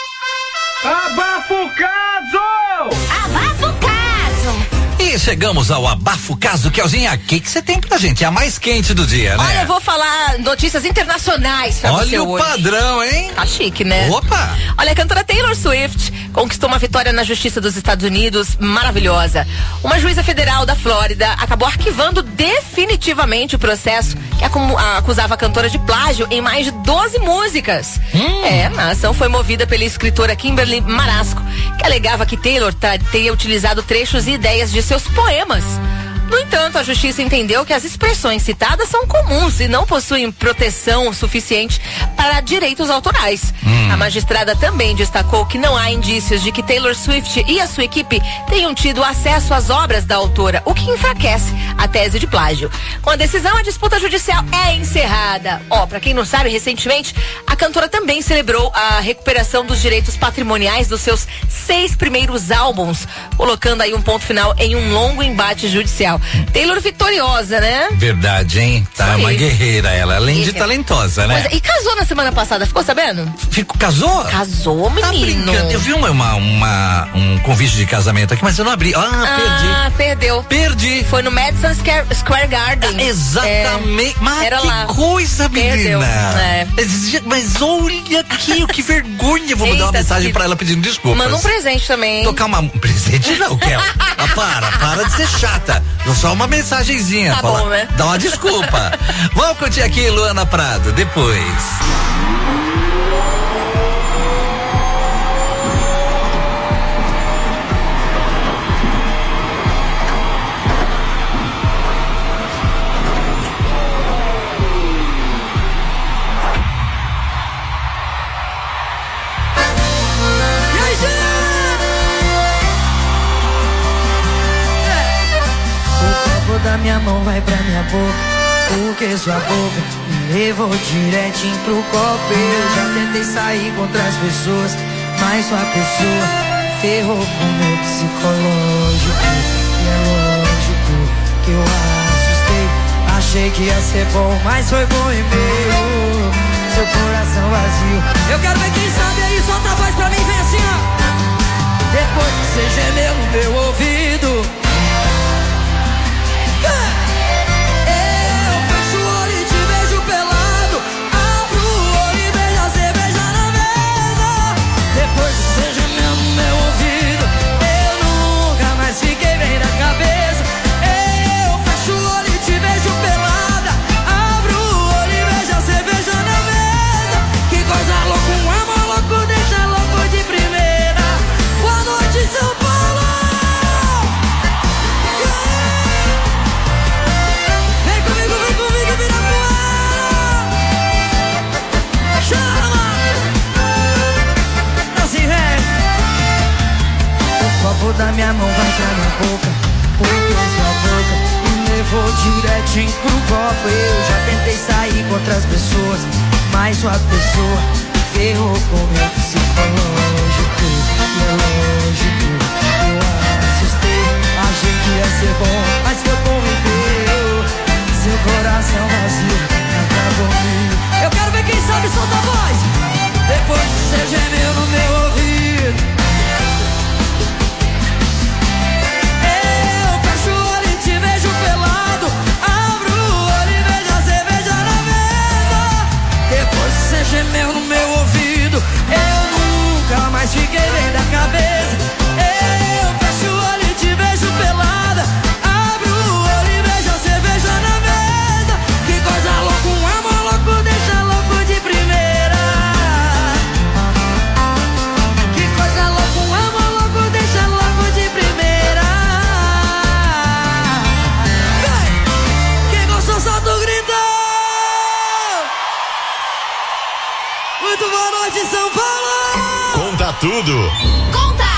Abafa o caso! Abafa o caso! E chegamos ao Abafo Caso, Kelzinha. O que que você tem pra gente? É a mais quente do dia, né? Olha, eu vou falar notícias internacionais pra Olha você o hoje. padrão, hein? Tá chique, né? Opa! Olha, a cantora Taylor Swift conquistou uma vitória na Justiça dos Estados Unidos maravilhosa. Uma juíza federal da Flórida acabou arquivando definitivamente o processo que acu- acusava a cantora de plágio em mais de doze músicas. Hum. É, a ação foi movida pela escritora Kimberly Marasco, que alegava que Taylor tá, teria utilizado trechos e ideias de seus poemas. No entanto, a justiça entendeu que as expressões citadas são comuns e não possuem proteção suficiente para direitos autorais. Hum. A magistrada também destacou que não há indícios de que Taylor Swift e a sua equipe tenham tido acesso às obras da autora, o que enfraquece a tese de plágio. Com a decisão, a disputa judicial é encerrada. Ó, pra quem não sabe, recentemente, a cantora também celebrou a recuperação dos direitos patrimoniais dos seus seis primeiros álbuns, colocando aí um ponto final em um longo embate judicial. Taylor vitoriosa, né? Verdade, hein? Tá Sim. uma guerreira ela, além de E- talentosa, né? Pois é, e casou na semana passada, ficou sabendo? Ficou, casou? Casou, menino. Tá brincando. Eu vi uma, uma, uma- um convite de casamento aqui, mas eu não abri. Ah, Ah, perdeu. Perdi. Foi no Madison Square, Square Garden. perdi. Exatamente. É, mas era que lá. coisa, menina. Perdeu. É. Mas, mas olha aqui, que vergonha. Vou mandar uma Eita, mensagem que- pra ela pedindo desculpas. Manda um presente também. Tocar uma, um presente não, Kel. Ah, para, para de ser chata. Só uma mensagenzinha. Tá fala, bom, né? Dá uma desculpa. Vamos curtir aqui, Luana Prado, depois. O copo da minha mão vai pra minha boca, porque sua boca me levou direitinho pro copo. Eu já tentei sair com outras pessoas, mas sua pessoa ferrou com meu psicológico. E é lógico que eu assustei, achei que ia ser bom, mas foi bom e meu. Seu coração vazio. Eu quero ver quem sabe aí, solta a voz pra mim, vem assim, ó. Depois que você gemeu no meu ouvido, eu fecho o olho e te beijo pelado, abro o olho e beijo a cerveja na mesa. Depois que você gemeu no meu ouvido, eu nunca mais fiquei bem na cabeça. Eu fecho o olho e te beijo pelada, abro o olho e beijo a cerveja na mesa. Que coisa louca, um amor outras pessoas, mas sua pessoa ferrou comigo. Se for longe tudo, e é longe tudo. Eu assustei, achei que ia ser bom, mas seu corrompeu. Seu coração vazio acabou comigo. Eu quero ver quem sabe solta a voz. Depois que você gemeu no meu ouvido, eu fecho o olho e te vejo pelado. Abro o olho e vejo a cerveja na mesa. Depois que você gemeu no meu ouvido, eu nunca mais fiquei bem da cabeça. Eu fecho o olho e te vejo pelada. Abro o olho e vejo a cerveja na mesa. Que coisa louca, um amor louco deixa louco de primeira. Que coisa louca, um amor louco deixa louco de primeira. Vem! Quem gostou solta o grito. Muito boa noite, São Paulo. Conta tudo. Conta!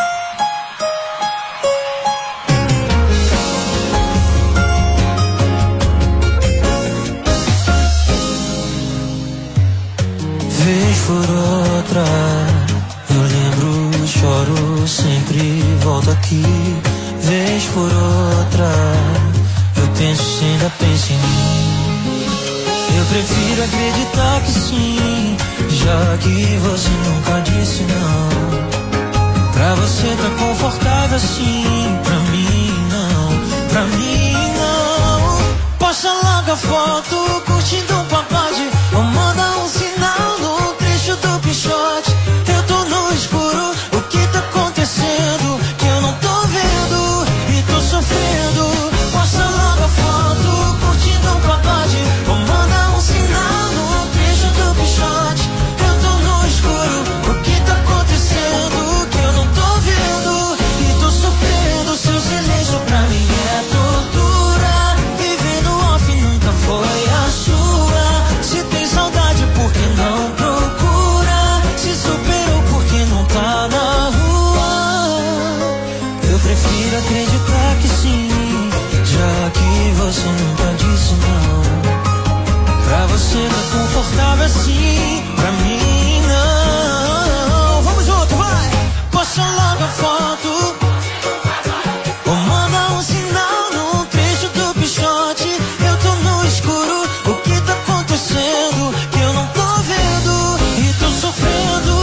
Vez por outra, eu lembro, choro, sempre volto aqui. Vez por outra, eu penso se ainda penso em mim. Eu prefiro acreditar que sim, já que você nunca disse não. Pra você tá confortável assim, pra mim não, pra mim não. Posta logo a foto, curtindo um pagode, ou manda um sinal no trecho do pichote. Eu tô no escuro, o que tá acontecendo? Que eu não tô vendo e tô sofrendo. Posta logo a foto, curtindo um pagode, ou manda um sinal no trecho do pichote. Eu tô no escuro, o que tá acontecendo? Que eu não tô vendo e tô sofrendo. Seu silêncio pra mim é tortura. Viver no off nunca foi a sua. Se tem saudade, por que não procura? Se superou, por que não tá na rua? Eu prefiro acreditar que sim, já que você nunca disse não. Pra você tá confortável assim, pra mim não. Vamos junto, vai! Posta logo a foto, ou manda um sinal no trecho do pichote. Eu tô no escuro, o que tá acontecendo? Que eu não tô vendo e tô sofrendo.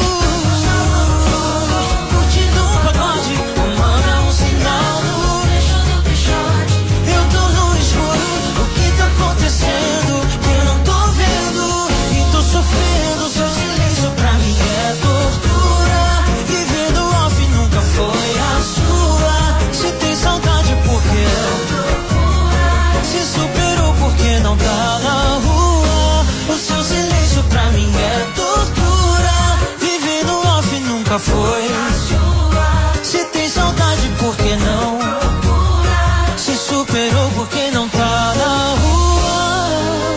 Curtindo um pagode, ou manda um sinal no trecho do pichote. Eu tô no escuro, o que tá acontecendo? Que eu não tô vendo e tô sofrendo. Seu silêncio pra mim é tortura. Viver no off nunca foi a sua. Se tem saudade, por quê? Se superou, por que não tá na rua? O seu silêncio pra mim é tortura. Viver no off nunca foi a sua. Se tem saudade, por que não? Se superou, por que não tá na rua?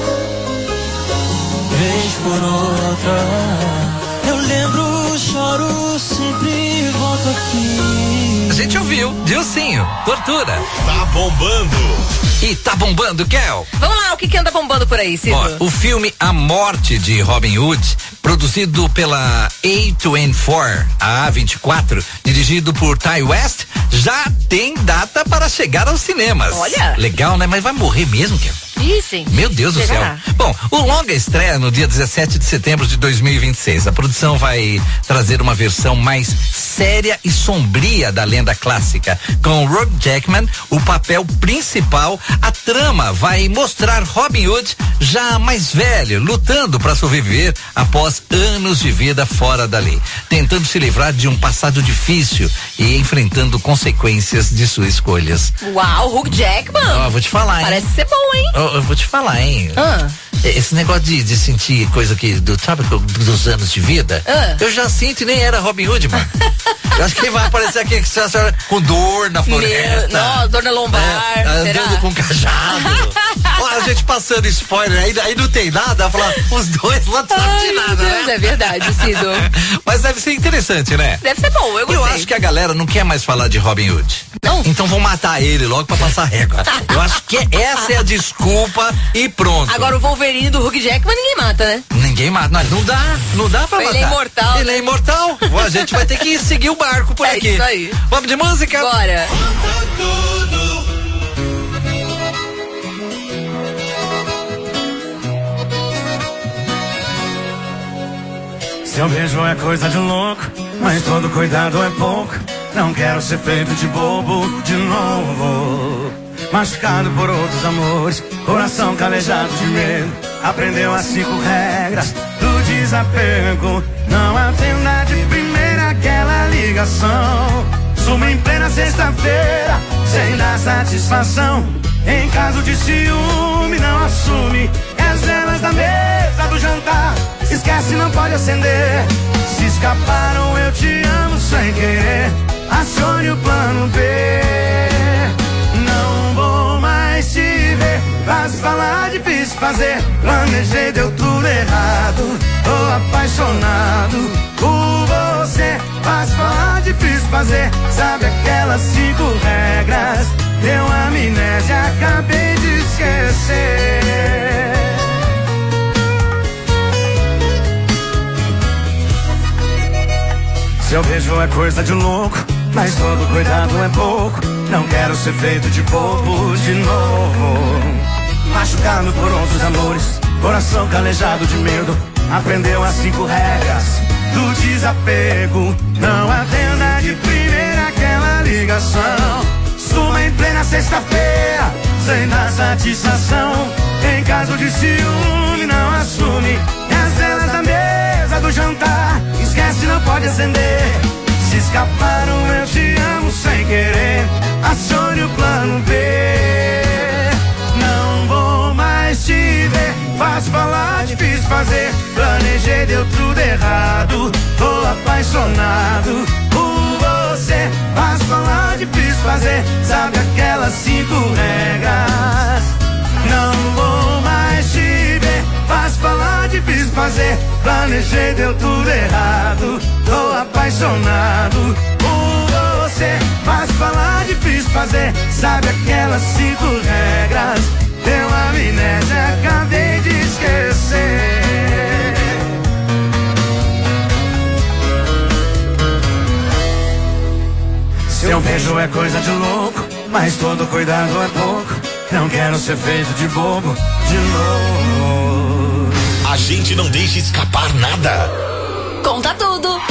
Vez por outra, eu lembro, choro, sempre volto aqui. A gente ouviu, Dilcinho, Tortura. Tá bombando. E tá bombando, Kel. Vamos lá, o que que anda bombando por aí, Cido? Ó, o filme A Morte de Robin Hood, produzido pela A vinte e quatro, a A vinte e quatro, dirigido por Ty West, já tem data para chegar aos cinemas. Olha. Legal, né? Mas vai morrer mesmo, Kel? Ih, sim. Meu Deus do Chegará. céu. Bom, o longa estreia no dia dezessete de setembro de dois mil e vinte e seis. A produção vai trazer uma versão mais séria e sombria da lenda clássica. Com Hugh Jackman, o papel principal, a trama vai mostrar Robin Hood já mais velho, lutando para sobreviver após anos de vida fora da lei, tentando se livrar de um passado difícil e enfrentando consequências de suas escolhas. Uau, Hugh Jackman. Ó, vou te falar, hein? Parece ser bom, hein? Eu, eu vou te falar, hein? Ah. Esse negócio de, de sentir coisa que, do, sabe, dos anos de vida, Ah. eu já sinto e nem era Robin Hood, mano. Eu acho que vai aparecer aqui com dor na floresta. Meu, não, dor na lombar. É, andando será? com cajado. Olha, a gente passando spoiler, aí, aí não tem nada, falar os dois lá não sabe de nada, Deus, né? é verdade, Cido. Mas deve ser interessante, né? Deve ser bom, eu gostei. Eu acho que a galera não quer mais falar de Robin Hood. Não? Então vão matar ele logo pra passar régua. Eu acho que essa é a desculpa e pronto. Agora o Wolverine Wolverine do Hugh Jackman ninguém mata, né? Ninguém mata, não, não dá, não dá pra Ele matar. é imortal. Ele é imortal. A gente vai ter que seguir o barco por é aqui. É isso aí. Vamos de música? Bora. Seu beijo é coisa de louco, mas todo cuidado é pouco. Não quero ser feito de bobo de novo. Machucado por outros amores, coração calejado de medo. Aprendeu as cinco regras do desapego. Não atenda de primeira aquela ligação. Suma em plena sexta-feira, sem dar satisfação. Em caso de ciúme, não assume. É as velas da mesa do jantar, esquece, não pode acender. Se escaparam, eu te amo sem querer. Acione o plano B. Não vou mais te ver. Fácil falar, difícil fazer. Planejei, deu tudo errado. Tô apaixonado por você. Fácil falar, difícil fazer. Sabe aquelas cinco regras? Deu amnésia, acabei de esquecer. Seu beijo é coisa de louco, mas todo cuidado é pouco. Não quero ser feito de bobo de novo. Machucado por outros amores, coração calejado de medo. Aprendeu as cinco regras do desapego. Não atenda de primeira aquela ligação. Suma em plena sexta-feira, sem dar satisfação. Em caso de ciúme, não assume. É as velas da mesa do jantar, esquece, não pode acender. Se escaparam, eu te amo sem querer. Acione o plano B. Não vou mais te ver. Fácil falar, difícil fazer. Planejei, deu tudo errado. Tô apaixonado por você. Fácil falar, difícil fazer. Sabe aquelas cinco regras? Não vou mais te ver. Fácil falar, difícil fazer. Planejei, deu tudo errado. Tô apaixonado por você. Fácil falar, difícil fazer. Sabe aquelas cinco regras? Deu amnésia, acabei de esquecer. Seu beijo é coisa de louco, mas todo cuidado é pouco. Não quero ser feito de bobo de novo. A gente não deixa escapar nada. Conta tudo.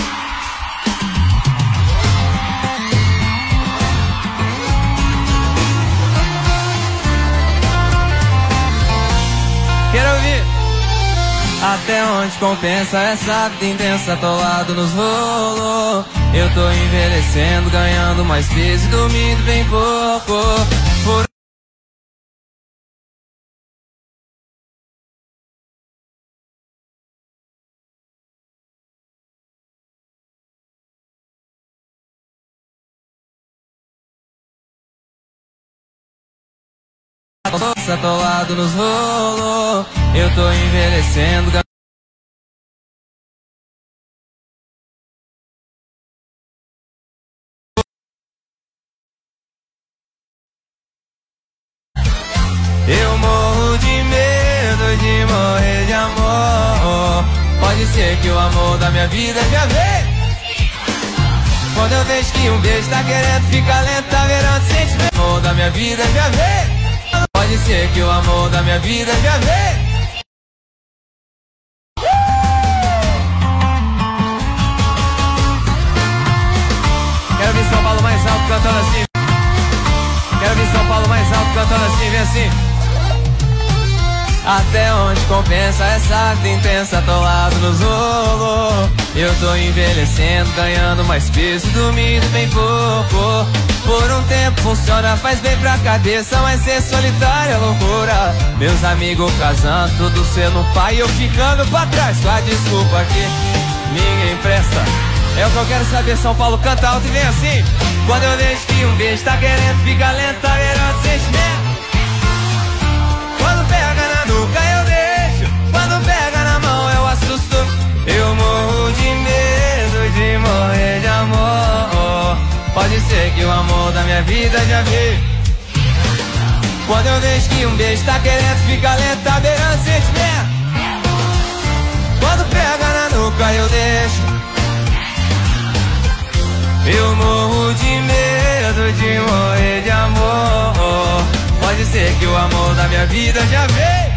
Quero ouvir. Até onde compensa essa vida intensa, atolado nos rolos. Eu tô envelhecendo, ganhando mais peso e dormindo bem pouco. Por atolado nos rolos, eu tô envelhecendo. Eu morro de medo de morrer de amor. Pode ser que o amor da minha vida já veio. Quando eu vejo que um beijo tá querendo ficar lento, tá virando sentimento. O amor da minha vida já veio. Pode ser que o amor da minha vida já veio. Quero ver São Paulo mais alto cantando assim. Quero ver São Paulo mais alto cantando assim, vem assim. Até onde compensa essa vida intensa, atolado nos rolos. Eu tô envelhecendo, ganhando mais peso, dormindo bem pouco. Por um tempo funciona, faz bem pra cabeça, mas ser solitário é loucura. Meus amigos casando, tudo sendo pai, eu ficando pra trás. Com a desculpa que ninguém presta. É o que eu quero saber, São Paulo canta alto e vem assim. Quando eu vejo que um beijo tá querendo ficar lento, tá virando sentimento. Quando pega na nuca eu deixo, quando pega na mão eu assusto. Eu morro de medo de morrer de amor. Pode ser que o amor da minha vida já veio. Quando eu vejo que um beijo tá querendo ficar lento, tá beirando sentimento. Quando pega na nuca eu deixo. Eu morro de medo de morrer de amor. Pode ser que o amor da minha vida já veio.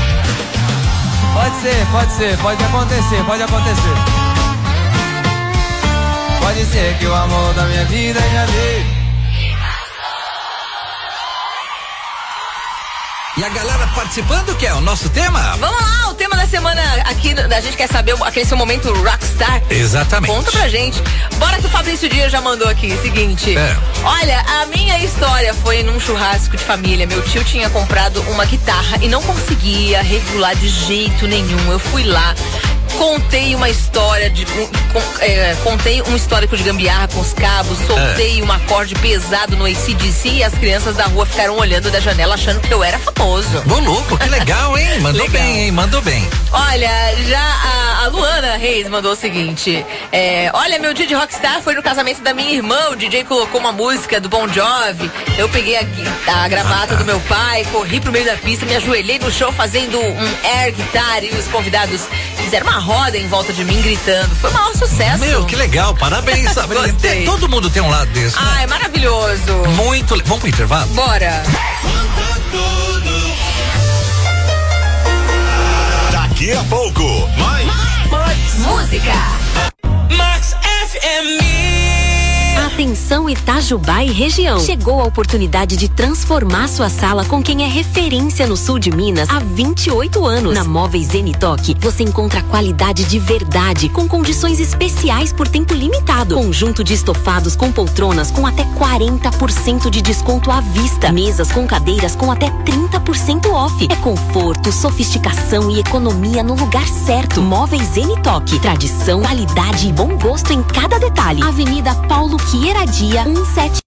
Pode ser, pode ser, pode acontecer, pode acontecer. Pode ser que o amor da minha vida já veio. E a galera participando, que é o nosso tema? Vamos lá, o tema da semana aqui, a gente quer saber aquele seu momento rockstar. Exatamente. Conta pra gente. Bora que o Fabrício Dias já mandou aqui, seguinte. É. Olha, a minha história foi num churrasco de família. Meu tio tinha comprado uma guitarra e não conseguia regular de jeito nenhum. Eu fui lá, contei uma história de com, é, contei um histórico de gambiarra com os cabos, soltei é. um acorde pesado no A C D C e as crianças da rua ficaram olhando da janela achando que eu era famoso. Bom louco, que legal, hein? Mandou legal. bem, hein? Mandou bem. Olha, já a, a Luana Reis mandou o seguinte, é, olha, meu dia de rockstar foi no casamento da minha irmã, o D J colocou uma música do Bon Jovi, eu peguei a, a gravata ah, do meu pai, corri pro meio da pista, me ajoelhei no show fazendo um air guitar e os convidados fizeram uma roda em volta de mim gritando. Foi um maior sucesso. Meu, que legal, parabéns. Tem, todo mundo tem um lado desse, né? Ah, é maravilhoso. Muito, vamos pro intervalo? Bora. Daqui a pouco, mais, mais, mais música. Max F M. Atenção Itajubá e região. Chegou a oportunidade de transformar sua sala com quem é referência no sul de Minas há vinte e oito anos. Na Móveis Zenitoque, você encontra qualidade de verdade, com condições especiais por tempo limitado. Conjunto de estofados com poltronas com até quarenta por cento de desconto à vista. Mesas com cadeiras com até trinta por cento off. É conforto, sofisticação e economia no lugar certo. Móveis Zenitoque. Tradição, qualidade e bom gosto em cada detalhe. Avenida Paulo Queiradia, um sete.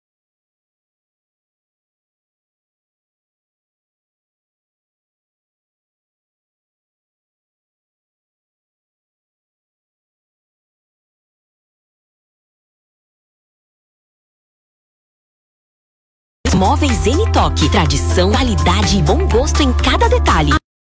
Móveis Zenitoque. Tradição, qualidade e bom gosto em cada detalhe.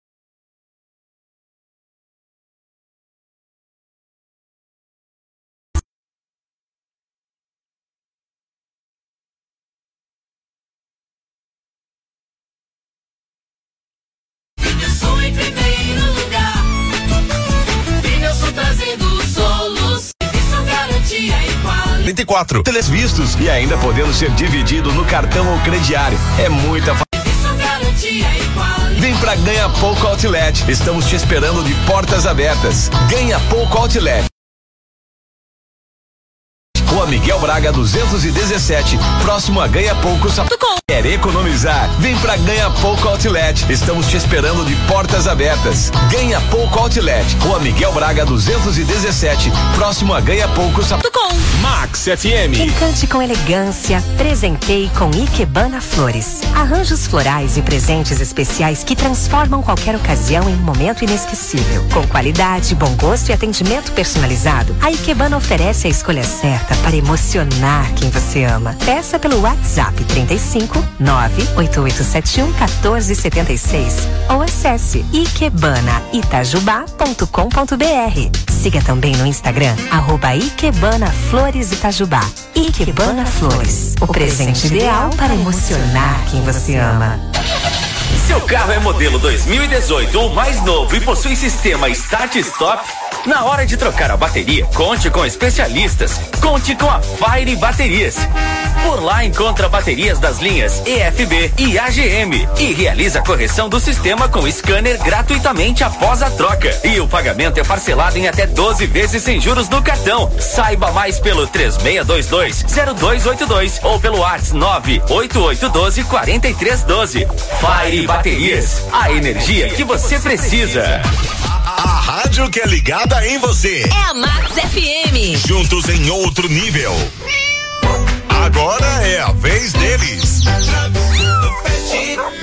trinta e quatro. Televistos e ainda podendo ser dividido no cartão ou crediário. É muita fa... Vem pra Ganha Pouco Outlet. Estamos te esperando de portas abertas. Ganha Pouco Outlet. Rua Miguel Braga duzentos e dezessete, próximo a Ganha Pouco Sapucó. Quer economizar? Vem pra Ganha Pouco Outlet. Estamos te esperando de portas abertas. Ganha Pouco Outlet. Rua Miguel Braga duzentos e dezessete, próximo a Ganha Pouco Sapucó. Max F M. Encante com elegância, presentei com Ikebana Flores. Arranjos florais e presentes especiais que transformam qualquer ocasião em um momento inesquecível. Com qualidade, bom gosto e atendimento personalizado, a Ikebana oferece a escolha certa para emocionar quem você ama. Peça pelo WhatsApp trinta e cinco, nove oito oito sete um, um quatro sete seis ou acesse ikebana itajubá ponto com ponto br. Siga também no Instagram, arroba Ikebana Flores Itajubá. Ikebana Flores, o presente ideal para emocionar quem você ama. Seu carro é modelo dois mil e dezoito ou mais novo e possui sistema Start Stop? Na hora de trocar a bateria, conte com especialistas. Conte com a Fire Baterias. Por lá encontra baterias das linhas E F B e A G M e realiza a correção do sistema com scanner gratuitamente após a troca. E o pagamento é parcelado em até doze vezes sem juros no cartão. Saiba mais pelo três seis dois dois, zero dois oito dois ou pelo WhatsApp nove oito oito um dois, quatro três um dois. Fire Baterias, a energia que você precisa. A rádio que é ligada em você. É a Max F M. Juntos em outro nível. Agora é a vez deles.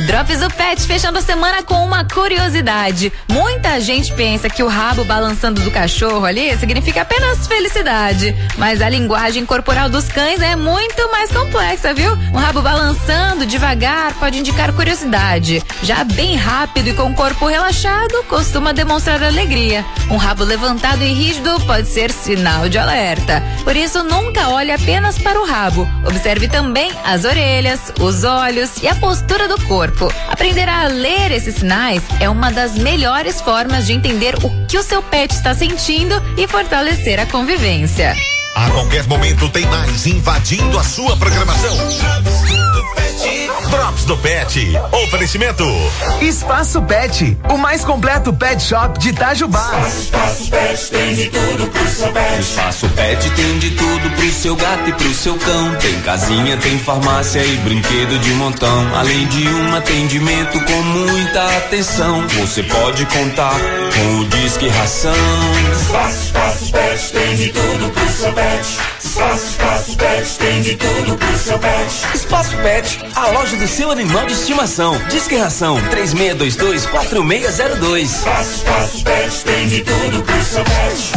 Drops do Pet fechando a semana com uma curiosidade. Muita gente pensa que o rabo balançando do cachorro ali significa apenas felicidade, mas a linguagem corporal dos cães é muito mais complexa, viu? Um rabo balançando devagar pode indicar curiosidade. Já bem rápido e com o corpo relaxado costuma demonstrar alegria. Um rabo levantado e rígido pode ser sinal de alerta. Por isso, nunca olhe apenas para o rabo. Observe também as orelhas, os olhos e a postura do corpo. Aprender a ler esses sinais é uma das melhores formas de entender o que o seu pet está sentindo e fortalecer a convivência. A qualquer momento tem mais invadindo a sua programação. Drops do Pet. Oferecimento. Espaço Pet, o mais completo pet shop de Itajubá. Espaço Pet tem de tudo pro seu pet. Espaço Pet tem de tudo pro seu gato e pro seu cão. Tem casinha, tem farmácia e brinquedo de montão. Além de um atendimento com muita atenção. Você pode contar com o Disque Ração. Espaço, Espaço Pet tem de tudo pro seu pet. Espaço, Espaço Pet tem de tudo pro seu pet. Espaço Pet, a loja do seu animal de estimação. Disque Ração três seis dois dois, quatro seis zero dois. Espaço, Espaço Pet tem de tudo pro seu pet.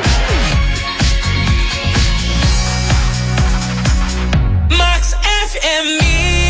Max F M.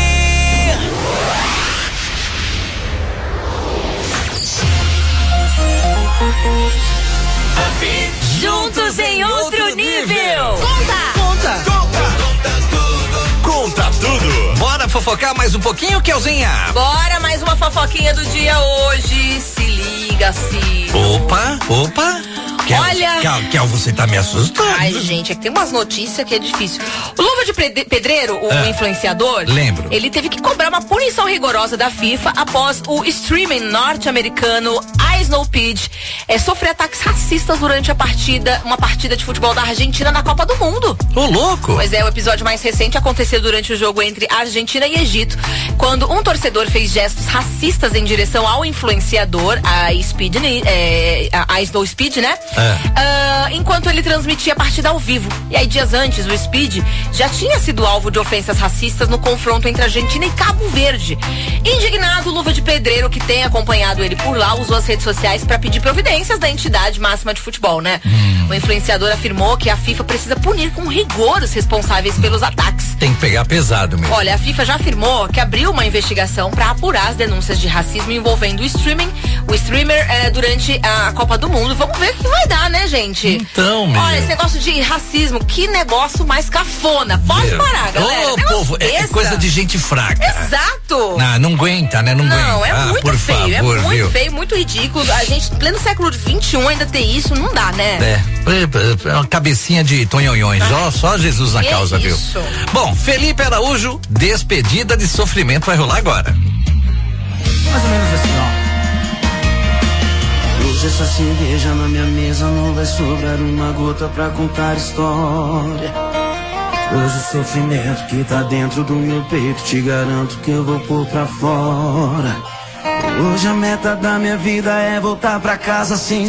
Juntos em outro nível. Conta! Conta! Conta tudo! Bora fofocar mais um pouquinho, Kelzinha? Bora, mais uma fofoquinha do dia hoje. Se liga, se. Opa, opa. Kel, Olha. Kel, Kel, você tá me assustando. Ai, gente, é que tem umas notícias que é difícil. O Luva de Pedreiro, o ah, influenciador, lembro. Ele teve que cobrar uma punição rigorosa da FIFA após o streaming norte-americano iSnowPedia é, sofrer ataques racistas durante a partida, uma partida de futebol da Argentina na Copa do Mundo. Ô, louco! Pois é, o episódio mais recente aconteceu durante o jogo entre Argentina e Egito, quando um torcedor fez gestos racistas em direção ao influenciador, a Speed, é, a iSnowSpeed, né? É. Uh, enquanto ele transmitia a partida ao vivo. E aí, dias antes, o Speed já tinha sido alvo de ofensas racistas no confronto entre Argentina e Cabo Verde. Indignado, o Luva de Pedreiro, que tem acompanhado ele por lá, usou as redes sociais para pedir providências da entidade máxima de futebol, né? Hum. O influenciador afirmou que a FIFA precisa punir com rigor os responsáveis pelos ataques. Tem que pegar pesado mesmo. Olha, a FIFA já afirmou que abriu uma investigação para apurar as denúncias de racismo envolvendo o streaming, o streamer eh, durante a Copa do Mundo. Vamos ver o que vai dar, né, gente? Então, meu. Olha, esse negócio de racismo, que negócio mais cafona. Pode meu. parar, galera. Ô, povo, é, é coisa de gente fraca. Exato. Não, não aguenta, né? Não, não aguenta. Não, é ah, muito por feio. Favor, é muito viu? feio, muito ridículo. A gente, em pleno século vinte e um, ainda ter isso, não dá, né? É, é uma cabecinha de tonhonhões. Ó, só Jesus na que causa, é viu? Bom, Felipe Araújo, despedida de sofrimento, vai rolar agora. Mais ou menos assim, ó. Hoje essa cerveja na minha mesa não vai sobrar uma gota pra contar história. Hoje o sofrimento que tá dentro do meu peito, te garanto que eu vou pôr pra fora. Hoje a meta da minha vida é voltar pra casa sem